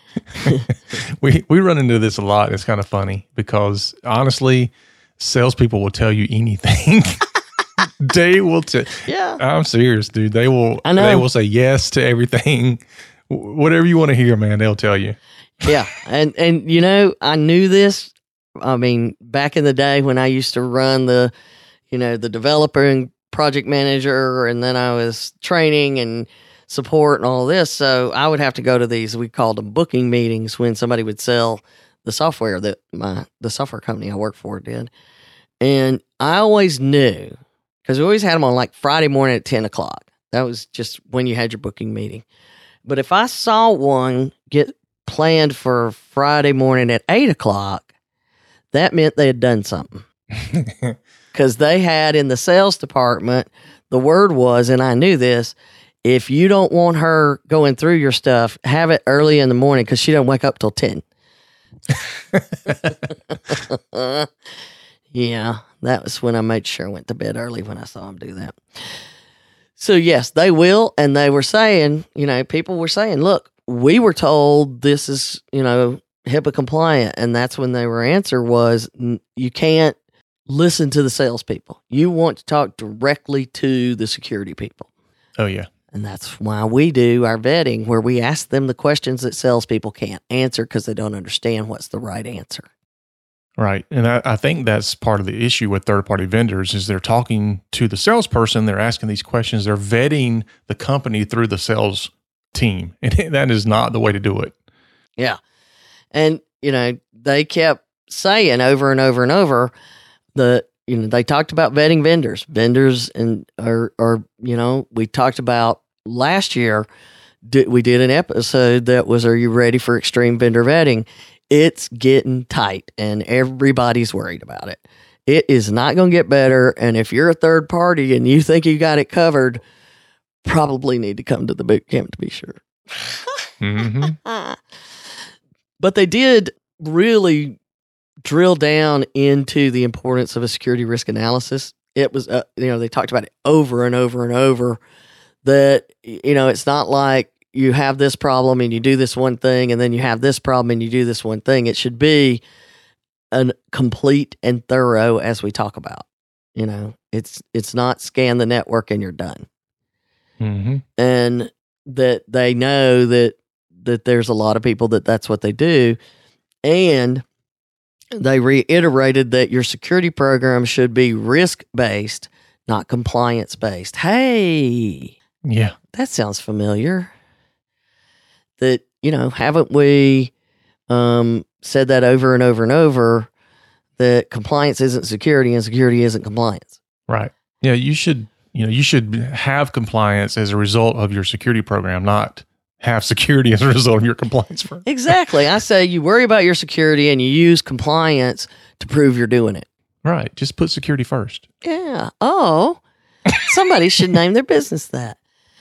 we we run into this a lot. It's kind of funny because honestly, salespeople will tell you anything. They will tell. Yeah, I'm serious, dude. They will. I know. They will say yes to everything. Whatever you want to hear, man, they'll tell you. Yeah, and and you know, I knew this. I mean, back in the day when I used to run the, you know, the developer and project manager, and then I was training and support and all this. So I would have to go to these, we called them booking meetings, when somebody would sell the software that my the software company I worked for did. And I always knew, because we always had them on like Friday morning at ten o'clock. That was just when you had your booking meeting. But if I saw one get planned for Friday morning at eight o'clock, that meant they had done something. Because they had in the sales department, the word was, and I knew this, if you don't want her going through your stuff, have it early in the morning because she doesn't wake up till ten. Yeah, that was when I made sure I went to bed early when I saw them do that. So, yes, they will. And they were saying, you know, people were saying, look, we were told this is, you know, HIPAA compliant. And that's when their answer was, you can't listen to the salespeople. You want to talk directly to the security people. Oh, yeah. And that's why we do our vetting, where we ask them the questions that salespeople can't answer because they don't understand what's the right answer. Right. And I, I think that's part of the issue with third-party vendors is they're talking to the salesperson, they're asking these questions, they're vetting the company through the sales team. And that is not the way to do it. Yeah. And, you know, they kept saying over and over and over the, you know, they talked about vetting vendors, vendors and, or, or, you know, we talked about last year, did, we did an episode that was, are you ready for extreme vendor vetting? It's getting tight and everybody's worried about it. It is not going to get better. And if you're a third party and you think you got it covered, probably need to come to the boot camp to be sure. Mm-hmm. But they did really drill down into the importance of a security risk analysis. It was, uh, you know, they talked about it over and over and over that, you know, it's not like you have this problem and you do this one thing, and then you have this problem and you do this one thing. It should be a complete and thorough, as we talk about. You know, it's it's not scan the network and you're done. Mm-hmm. And that they know that that there's a lot of people that that's what they do, and they reiterated that your security program should be risk based, not compliance based. Hey, yeah, that sounds familiar. That, you know, haven't we um, said that over and over and over, that compliance isn't security and security isn't compliance? Right. Yeah, you should, you know, you should have compliance as a result of your security program, not have security as a result of your compliance program. Exactly. I say you worry about your security and you use compliance to prove you're doing it. Right. Just put security first. Yeah. Oh, somebody should name their business that.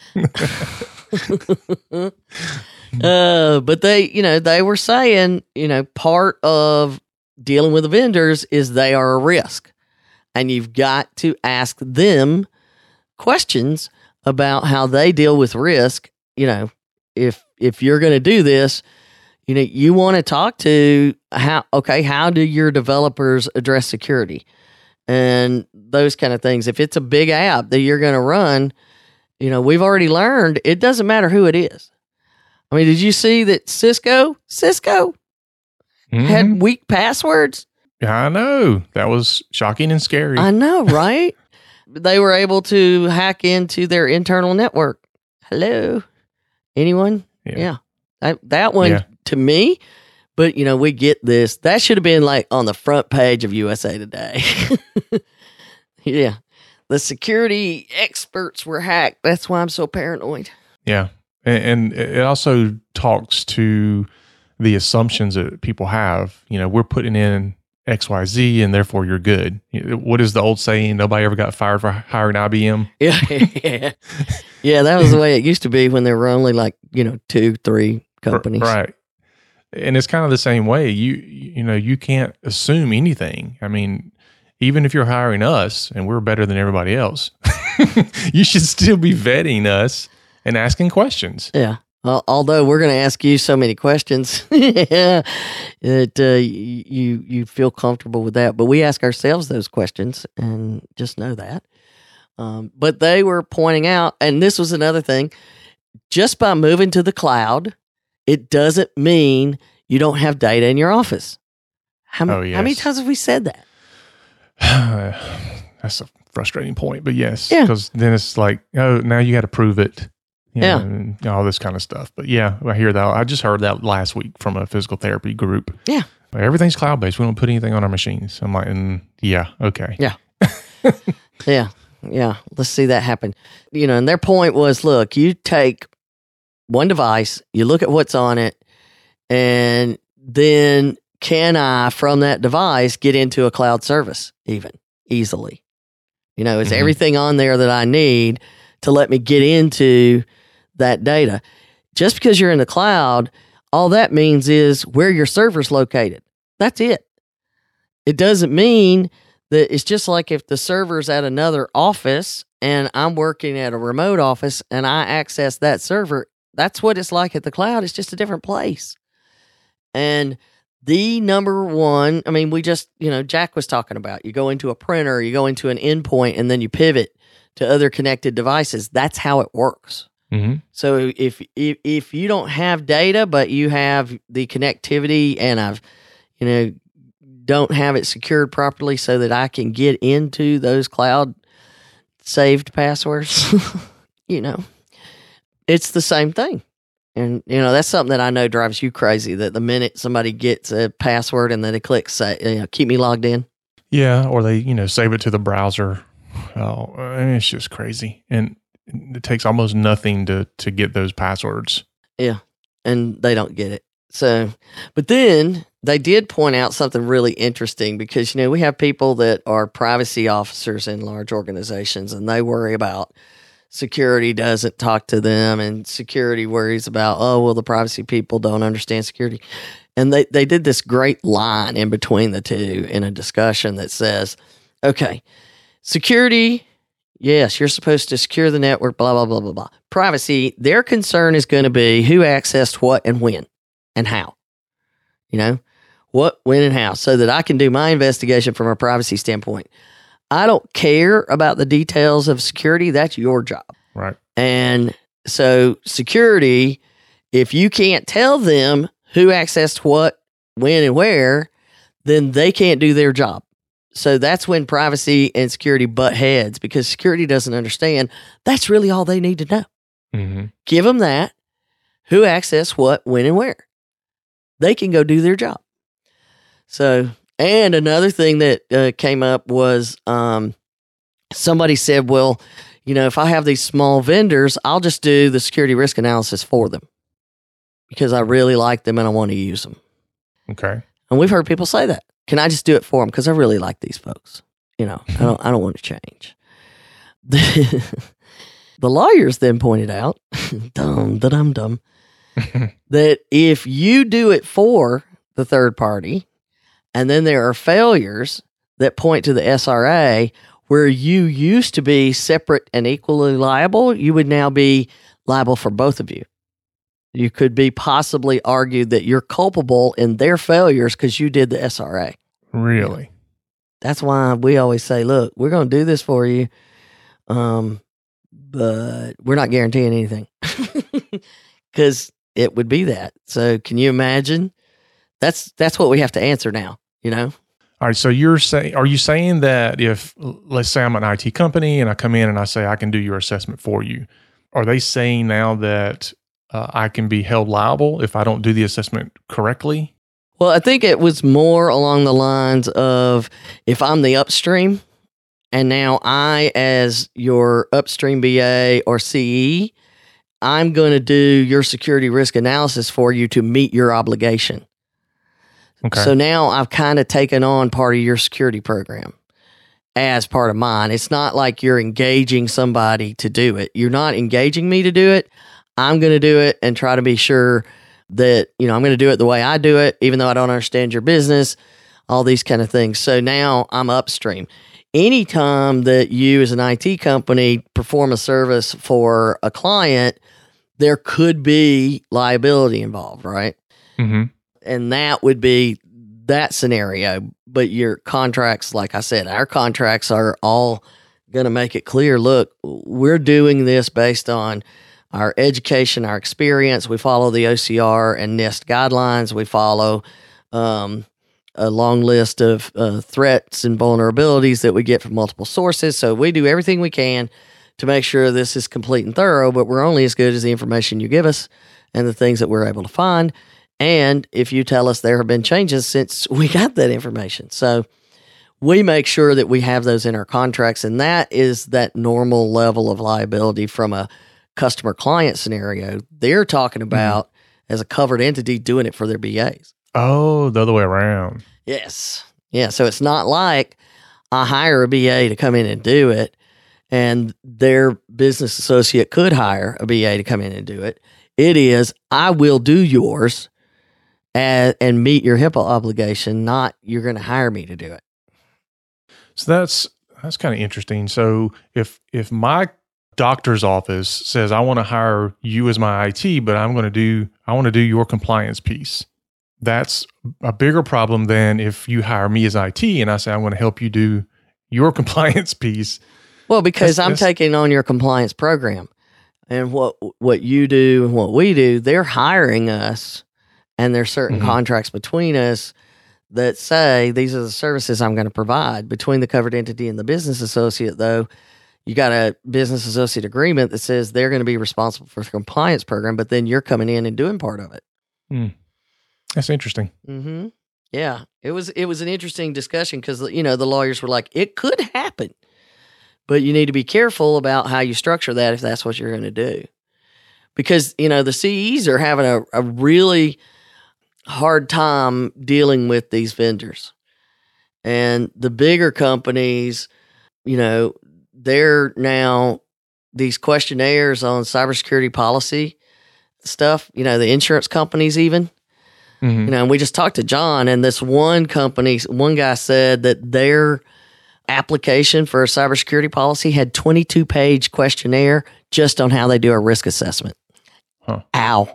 Uh, but they, you know, they were saying, you know, part of dealing with the vendors is they are a risk, and you've got to ask them questions about how they deal with risk. You know, if if you're going to do this, you know, you want to talk to how, okay, how do your developers address security and those kind of things. If it's a big app that you're going to run, you know, we've already learned it doesn't matter who it is. I mean, did you see that Cisco, Cisco Mm-hmm. had weak passwords? I know. That was shocking and scary. I know, right? They were able to hack into their internal network. Hello? Anyone? Yeah. Yeah. That, that one, Yeah. to me, but, you know, we get this. That should have been like on the front page of U S A Today. Yeah. The security experts were hacked. That's why I'm so paranoid. Yeah. And, and it also talks to the assumptions that people have. You know, we're putting in X Y Z and therefore you're good. What is the old saying? Nobody ever got fired for hiring I B M. Yeah. Yeah. Yeah. That was the way it used to be when there were only like, you know, two, three companies. Right. And it's kind of the same way. You, you know, you can't assume anything. I mean, even if you're hiring us and we're better than everybody else, you should still be vetting us and asking questions. Yeah. Uh, although we're going to ask you so many questions that uh, you you feel comfortable with that, but we ask ourselves those questions, and just know that. Um, but they were pointing out, and this was another thing: just by moving to the cloud, it doesn't mean you don't have data in your office. How, Oh, yes. how many times have we said that? That's a frustrating point, but yes, Yeah. because then it's like, oh, now you got to prove it. You Yeah. know, and all this kind of stuff. But yeah, I hear that. I just heard that last week from a physical therapy group. Yeah. But everything's cloud based. We don't put anything on our machines. I'm like, mm, yeah, okay. Yeah. Yeah. Yeah. Let's see that happen. You know, and their point was, look, you take one device, you look at what's on it, and then can I, from that device, get into a cloud service even easily? You know, is Mhm. everything on there that I need to let me get into that data? Just because you're in the cloud, all that means is where your server's located. That's it. It doesn't mean that it's just like if the server's at another office and I'm working at a remote office and I access that server, that's what it's like at the cloud. It's just a different place. And the number one, I mean, we just, you know, Jack was talking about, you go into a printer, you go into an endpoint, and then you pivot to other connected devices. That's how it works. Mm-hmm. So if, if if you don't have data, but you have the connectivity and I've, you know, don't have it secured properly so that I can get into those cloud saved passwords, you know, it's the same thing. And, you know, that's something that I know drives you crazy, that the minute somebody gets a password and then they click, say, you know, keep me logged in. Yeah. Or they, you know, save it to the browser. Oh, it's just crazy. And it takes almost nothing to, to get those passwords. Yeah. And they don't get it. So, but then they did point out something really interesting because, you know, we have people that are privacy officers in large organizations and they worry about security doesn't talk to them, and security worries about, oh, well, the privacy people don't understand security. And they, they did this great line in between the two in a discussion that says, okay, security, yes, you're supposed to secure the network, blah, blah, blah, blah, blah. Privacy, their concern is going to be who accessed what and when and how. You know, what, when, and how, so that I can do my investigation from a privacy standpoint. I don't care about the details of security. That's your job. Right. And so security, if you can't tell them who accessed what, when, and where, then they can't do their job. So that's when privacy and security butt heads, because security doesn't understand. That's really all they need to know. Mm-hmm. Give them that, who accessed what, when, and where. They can go do their job. So, and another thing that uh, came up was um, somebody said, well, you know, if I have these small vendors, I'll just do the security risk analysis for them because I really like them and I want to use them. Okay. And we've heard people say that. Can I just do it for them? Because I really like these folks. You know, I don't, I don't want to change. The, the lawyers then pointed out, dum, da, dum, dum, that if you do it for the third party, and then there are failures that point to the S R A where you used to be separate and equally liable, you would now be liable for both of you. You could be possibly argued that you're culpable in their failures because you did the S R A. Really? That's why we always say, look, we're going to do this for you, um, but we're not guaranteeing anything because it would be that. So can you imagine? That's that's what we have to answer now, you know? All right. So you're saying, are you saying that if, let's say I'm an I T company and I come in and I say, I can do your assessment for you. Are they saying now that uh, I can be held liable if I don't do the assessment correctly? Well, I think it was more along the lines of if I'm the upstream and now I, as your upstream B A or C E, I'm going to do your security risk analysis for you to meet your obligation. Okay. So now I've kind of taken on part of your security program as part of mine. It's not like you're engaging somebody to do it. You're not engaging me to do it. I'm going to do it and try to be sure that, you know, I'm going to do it the way I do it, even though I don't understand your business, all these kind of things. So now I'm upstream. Anytime that you as an I T company perform a service for a client, there could be liability involved, right? Mm-hmm. And that would be that scenario. But your contracts, like I said, our contracts are all going to make it clear, look, we're doing this based on our education, our experience. We follow the O C R and NIST guidelines. We follow um, a long list of uh, threats and vulnerabilities that we get from multiple sources. So we do everything we can to make sure this is complete and thorough, but we're only as good as the information you give us and the things that we're able to find. And if you tell us there have been changes since we got that information. So we make sure that we have those in our contracts, and that is that normal level of liability from a customer client scenario. They're talking about mm-hmm. as a covered entity doing it for their B As. Oh, the other way around. Yes. Yeah. So it's not like I hire a B A to come in and do it, and their business associate could hire a B A to come in and do it. It is, I will do yours and, and meet your HIPAA obligation, not you're going to hire me to do it. So that's that's kind of interesting. So if if my doctor's office says I want to hire you as my I T, but I'm going to do I want to do your compliance piece, that's a bigger problem than if you hire me as I T and I say I'm going to help you do your compliance piece. Well, because that's, I'm that's, taking on your compliance program, and what what you do and what we do, they're hiring us, and there's certain mm-hmm. contracts between us that say these are the services I'm going to provide. Between the covered entity and the business associate, though, you got a business associate agreement that says they're going to be responsible for the compliance program, but then you're coming in and doing part of it. Mm. That's interesting. Mm-hmm. Yeah, it was it was an interesting discussion because, you know, the lawyers were like, it could happen, but you need to be careful about how you structure that if that's what you're going to do. Because, you know, the C Es are having a, a really hard time dealing with these vendors. And the bigger companies, you know, they're now these questionnaires on cybersecurity policy stuff, you know, the insurance companies even. Mm-hmm. You know, and we just talked to John, and this one company, one guy said that their application for a cybersecurity policy had twenty-two page questionnaire just on how they do a risk assessment. Huh. Ow.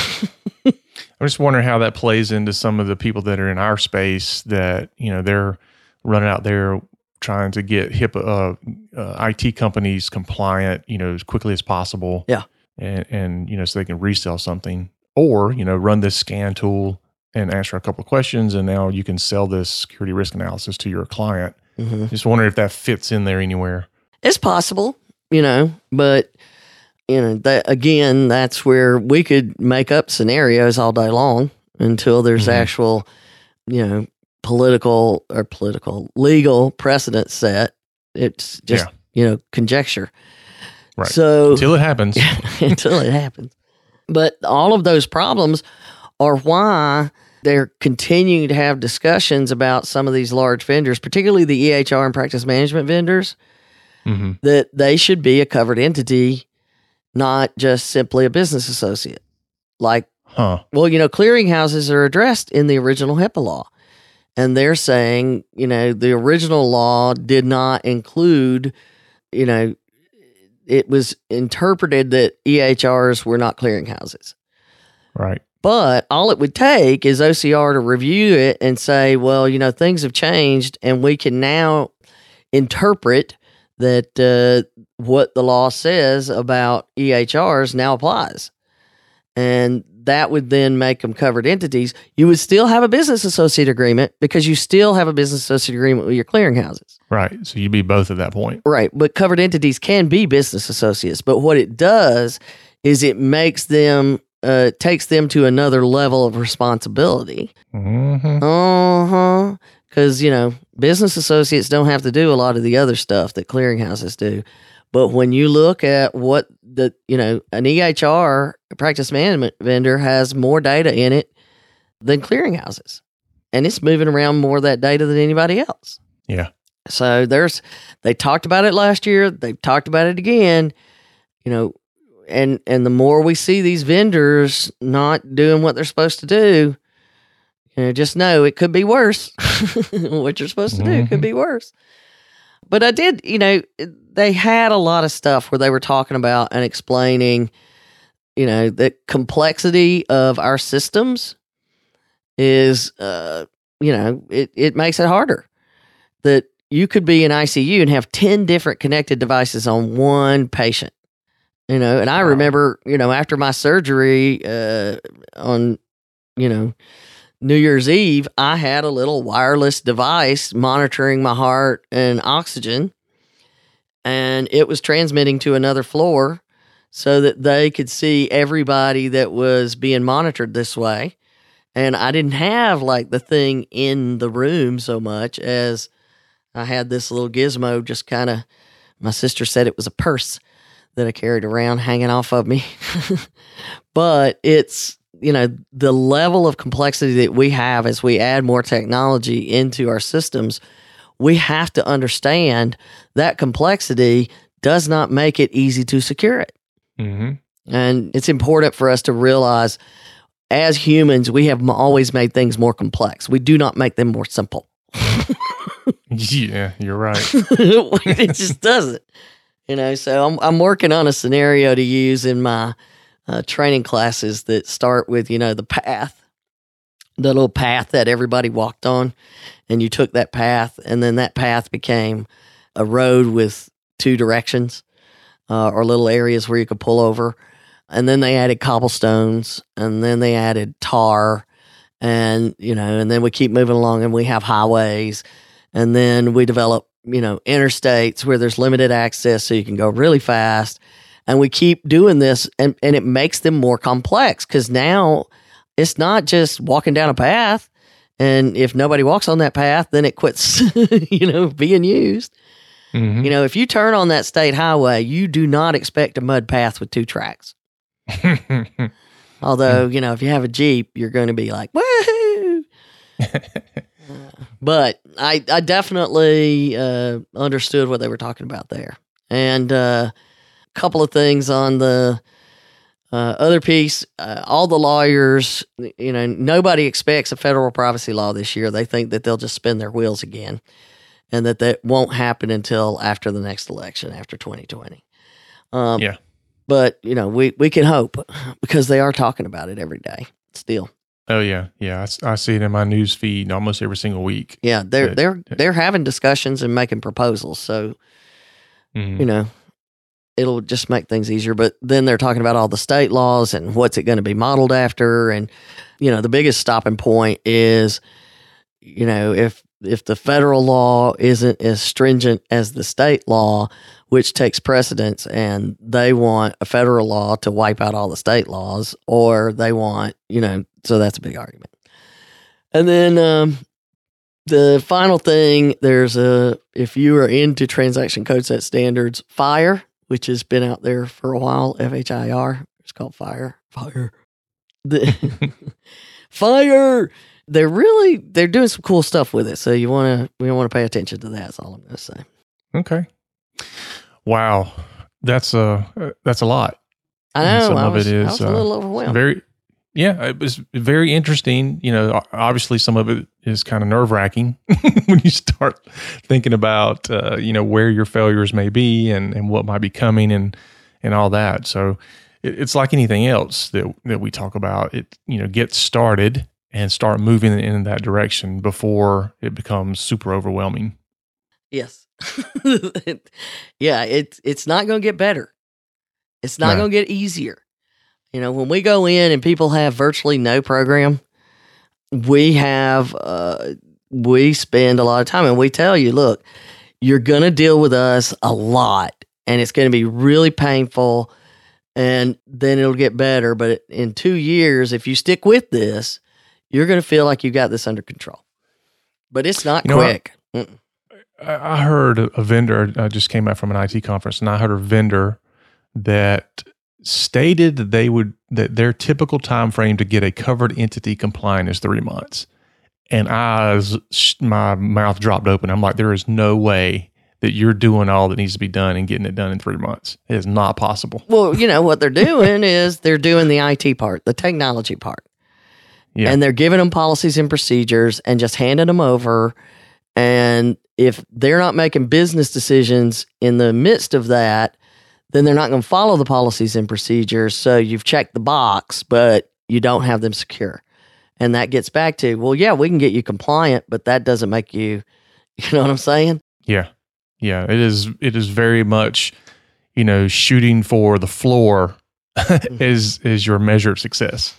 I'm just wondering how that plays into some of the people that are in our space that, you know, they're running out there trying to get HIPAA uh, uh, I T companies compliant, you know, as quickly as possible. Yeah. And, and, you know, so they can resell something, or, you know, run this scan tool and answer a couple of questions, and now you can sell this security risk analysis to your client. Mm-hmm. Just wondering if that fits in there anywhere. It's possible, you know, but, you know, that again, that's where we could make up scenarios all day long until there's mm-hmm. actual, you know, political or political legal precedent set. It's just, yeah. you know, conjecture. Right. So until it happens. until it happens. But all of those problems are why they're continuing to have discussions about some of these large vendors, particularly the E H R and practice management vendors, mm-hmm. that they should be a covered entity, not just simply a business associate. Like, huh. well, you know, clearinghouses are addressed in the original HIPAA law. And they're saying, you know, the original law did not include, you know, it was interpreted that E H Rs were not clearinghouses. Right. But all it would take is O C R to review it and say, well, you know, things have changed, and we can now interpret that uh, what the law says about E H Rs now applies. And that would then make them covered entities. You would still have a business associate agreement because you still have a business associate agreement with your clearinghouses. Right. So you'd be both at that point. Right. But covered entities can be business associates. But what it does is it makes them, uh, takes them to another level of responsibility. Mm-hmm. Uh-huh. Because, you know, business associates don't have to do a lot of the other stuff that clearinghouses do. But when you look at what the, you know, an E H R, a practice management vendor, has more data in it than clearinghouses. And it's moving around more of that data than anybody else. Yeah. So there's, they talked about it last year. They've talked about it again, you know, and, and the more we see these vendors not doing what they're supposed to do, you know, just know it could be worse. What you're supposed to do mm-hmm. could be worse. But I did, you know, they had a lot of stuff where they were talking about and explaining you know, the complexity of our systems is, uh, you know, it, it makes it harder. That you could be in I C U and have ten different connected devices on one patient, you know, and I remember, you know, after my surgery uh, on, you know, New Year's Eve, I had a little wireless device monitoring my heart and oxygen, and it was transmitting to another floor so that they could see everybody that was being monitored this way. And I didn't have like the thing in the room so much as I had this little gizmo just kind of, my sister said it was a purse that I carried around hanging off of me. But it's, you know, the level of complexity that we have as we add more technology into our systems, we have to understand that complexity does not make it easy to secure it. Mm-hmm. And it's important for us to realize as humans, we have always made things more complex. We do not make them more simple. Yeah, you're right. It just doesn't. You know, so I'm I'm working on a scenario to use in my uh, training classes that start with, you know, the path, the little path that everybody walked on, and you took that path, and then that path became a road with two directions uh, or little areas where you could pull over. And then they added cobblestones, and then they added tar, and, you know, and then we keep moving along and we have highways, and then we develop, you know, interstates where there's limited access so you can go really fast. And we keep doing this, and, and it makes them more complex because now it's not just walking down a path. And if nobody walks on that path, then it quits, you know, being used. Mm-hmm. You know, if you turn on that state highway, you do not expect a mud path with two tracks. Although, you know, if you have a Jeep, you're going to be like, woohoo! uh, but I, I definitely uh, understood what they were talking about there. And a uh, couple of things on the uh, other piece, uh, all the lawyers, you know, nobody expects a federal privacy law this year. They think that they'll just spin their wheels again and that that won't happen until after the next election, after twenty twenty. Um, yeah. But, you know, we, we can hope because they are talking about it every day still. Oh, yeah. Yeah. I, s- I see it in my news feed almost every single week. Yeah, they're But- they're they're having discussions and making proposals. So, Mhm. you know, it'll just make things easier. But then they're talking about all the state laws and what's it going to be modeled after. And, you know, the biggest stopping point is, you know, if if the federal law isn't as stringent as the state law, which takes precedence, and they want a federal law to wipe out all the state laws, or they want, you know, so that's a big argument. And then um, the final thing, there's a, if you are into transaction code set standards, FHIR, which has been out there for a while, F H I R, it's called FHIR. FHIR. The FHIR. They're really, they're doing some cool stuff with it. So you want to, we want to pay attention to that. That's all I'm going to say. Okay. Wow. That's a, uh, that's a lot. I And know. some I of was, it I is, was a uh, little overwhelmed. Very, yeah, it was very interesting. You know, o- obviously some of it is kind of nerve wracking when you start thinking about, uh, you know, where your failures may be and, and what might be coming and, and all that. So it, it's like anything else that, that we talk about. It, you know, get started and start moving in that direction before it becomes super overwhelming. Yes. Yeah, it's it's not going to get better. It's not No. going to get easier. You know, when we go in and people have virtually no program, we have uh, we spend a lot of time, and we tell you, look, you're going to deal with us a lot, and it's going to be really painful, and then it'll get better. But in two years, if you stick with this, you're going to feel like you got this under control. But it's not You know what? quick. Mm-mm. I I heard a vendor, I just came back from an I T conference, and I heard a vendor that stated that they would, that their typical time frame to get a covered entity compliant is three months. And I, was- my mouth dropped open. I'm like, there is no way that you're doing all that needs to be done and getting it done in three months. It is not possible. Well, you know, what they're doing is they're doing the I T part, the technology part. Yeah. And they're giving them policies and procedures and just handing them over. And if they're not making business decisions in the midst of that, then they're not going to follow the policies and procedures. So you've checked the box, but you don't have them secure. And that gets back to, well, yeah, we can get you compliant, but that doesn't make you, you know what I'm saying? Yeah. Yeah. It is, it is very much, you know, shooting for the floor is, is your measure of success.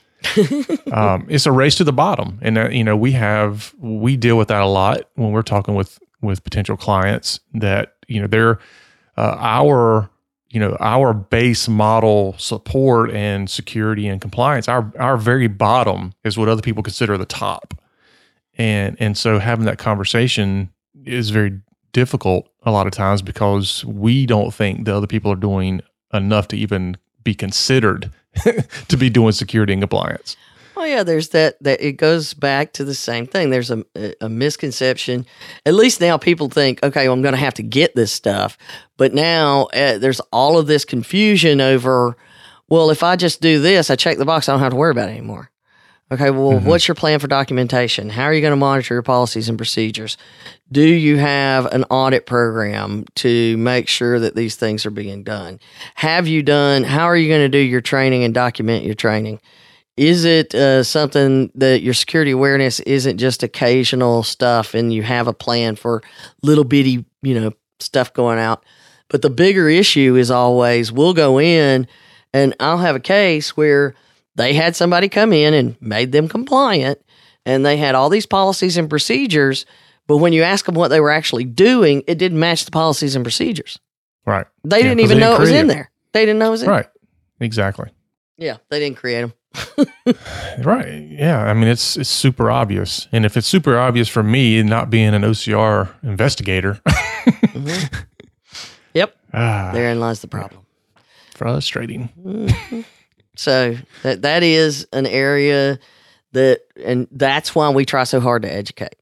um, it's a race to the bottom. And, uh, you know, we have, we deal with that a lot when we're talking with, with potential clients that, you know, they're, uh, our, you know, our base model support and security and compliance, our, our very bottom is what other people consider the top. And, and so having that conversation is very difficult a lot of times because we don't think the other people are doing enough to even be considered to be doing security and compliance. Well, yeah, there's that, that it goes back to the same thing. There's a, a misconception. At least now people think, okay, well, I'm going to have to get this stuff. But now uh, there's all of this confusion over, well, if I just do this, I check the box, I don't have to worry about it anymore. Okay, well, mm-hmm. what's your plan for documentation? How are you going to monitor your policies and procedures? Do you have an audit program to make sure that these things are being done? Have you done, how are you going to do your training and document your training? Is it uh, something that your security awareness isn't just occasional stuff and you have a plan for little bitty, you know, stuff going out? But the bigger issue is always we'll go in and I'll have a case where they had somebody come in and made them compliant and they had all these policies and procedures, but when you ask them what they were actually doing, it didn't match the policies and procedures. Right. They yeah, didn't even they know didn't it was in it. there. They didn't know it was in right. there. Right. Exactly. Yeah. They didn't create them. Right. Yeah. I mean, it's it's super obvious. And if it's super obvious for me not being an O C R investigator. mm-hmm. Yep. Ah, Therein lies the problem. Frustrating. Mm-hmm. So that that is an area that, and that's why we try so hard to educate,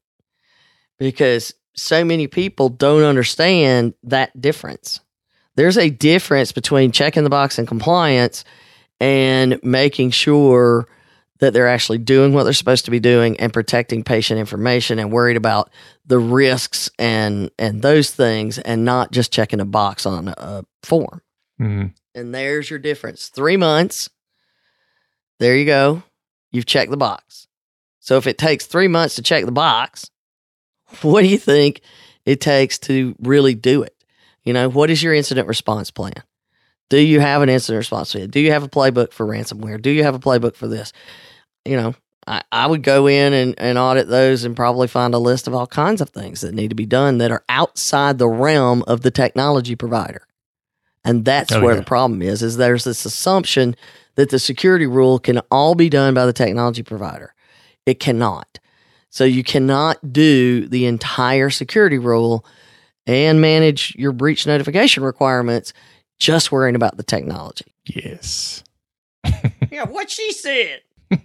because so many people don't understand that difference. There's a difference between checking the box and compliance and making sure that they're actually doing what they're supposed to be doing and protecting patient information and worried about the risks and and those things and not just checking a box on a form. Mm-hmm. And there's your difference. Three months. There you go. You've checked the box. So if it takes three months to check the box, what do you think it takes to really do it? You know, what is your incident response plan? Do you have an incident response plan? Do you have a playbook for ransomware? Do you have a playbook for this? You know, I, I would go in and, and audit those and probably find a list of all kinds of things that need to be done that are outside the realm of the technology provider. And that's oh, where yeah. the problem is, is there's this assumption that the security rule can all be done by the technology provider. It cannot. So you cannot do the entire security rule and manage your breach notification requirements just worrying about the technology. Yes. Yeah, what she said.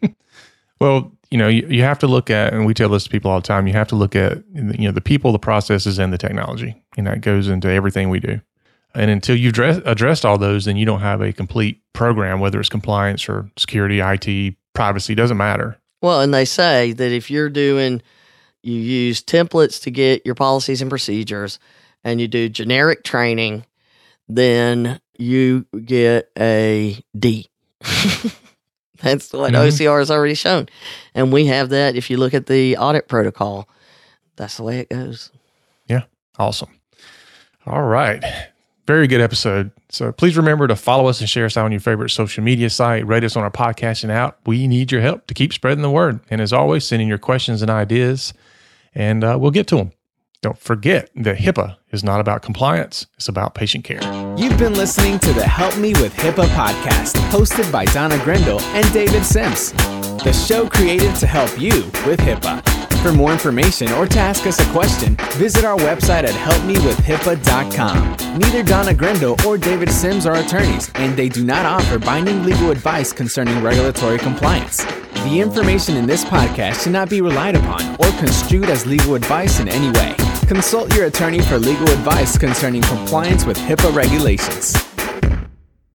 Well, you know, you, you have to look at, and we tell this to people all the time, you have to look at, you know, the people, the processes, and the technology. And that goes into everything we do. And until you've dress, addressed all those, then you don't have a complete program, whether it's compliance or security, I T, privacy, doesn't matter. Well, and they say that if you're doing, you use templates to get your policies and procedures, and you do generic training, then you get a D. That's what mm-hmm. O C R has already shown. And we have that if you look at the audit protocol. That's the way it goes. Yeah. Awesome. All right. Very good episode. So please remember to follow us and share us out on your favorite social media site. Rate us on our podcasting app. We need your help to keep spreading the word. And as always, send in your questions and ideas, and uh, we'll get to them. Don't forget that HIPAA is not about compliance. It's about patient care. You've been listening to the Help Me with HIPAA podcast, hosted by Donna Grindle and David Sims. The show created to help you with HIPAA. For more information or to ask us a question, visit our website at help me with hipaa dot com. Neither Donna Grindle or David Sims are attorneys, and they do not offer binding legal advice concerning regulatory compliance. The information in this podcast should not be relied upon or construed as legal advice in any way. Consult your attorney for legal advice concerning compliance with HIPAA regulations.